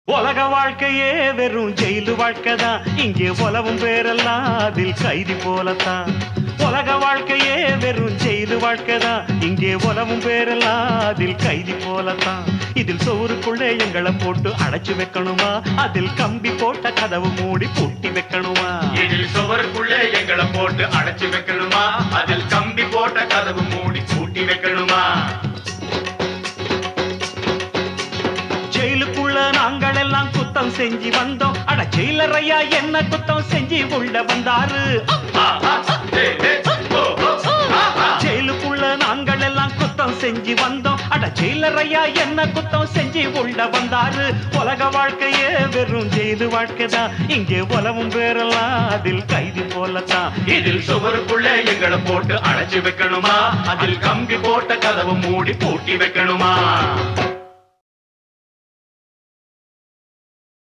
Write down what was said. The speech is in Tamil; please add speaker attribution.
Speaker 1: உலக வாழ்க்கையே வெறும் ஜெயிலு வாழ்க்கைதான். இங்கே உலவும் பேரெல்லாம் அதில் கைதி போலத்தான். உலக வாழ்க்கையே வெறும் ஜெயிலு வாழ்க்கைதான். இங்கே உலவும் பேரெல்லாம் அதில் கைதி போலத்தான். இதில் சோறுக்குள்ளே எங்களை போட்டு அடைச்சு வைக்கணுமா? அதில் கம்பி போட்ட கதவு மூடி பூட்டி வைக்கணுமா?
Speaker 2: இதில் சோறுக்குள்ளே எங்களை போட்டு அடைச்சு வைக்கணுமா? அதில் கம்பி போட்ட கதவு மூடி பூட்டி வைக்கணுமா?
Speaker 1: ஜெயிலுக்குள்ள நாங்கள் எல்லாம் குத்தம் செஞ்சு வந்தோம். அட ஜெயிலர் ஐயா என்ன குத்தம் செஞ்சு உள்ள வந்தாரு? ஜெயிலுக்குள்ள நாங்கள் எல்லாம் குத்தம் செஞ்சு வந்தோம். அட ஜெயிலர் ஐயா என்ன குத்தம் செஞ்சு உள்ள வந்தாரு? உலக வாழ்க்கையே வெறும் ஜெயிலு வாழ்க்கைதான். இங்கே உலவும் பேரெல்லாம் அதில் கைதி போலத்தான்.
Speaker 2: இதில் சுவருக்குள்ளே எங்களை போட்டு அடைச்சு வைக்கணுமா? அதில் கம்பி போட்ட கதவு மூடி பூட்டி வைக்கணுமா?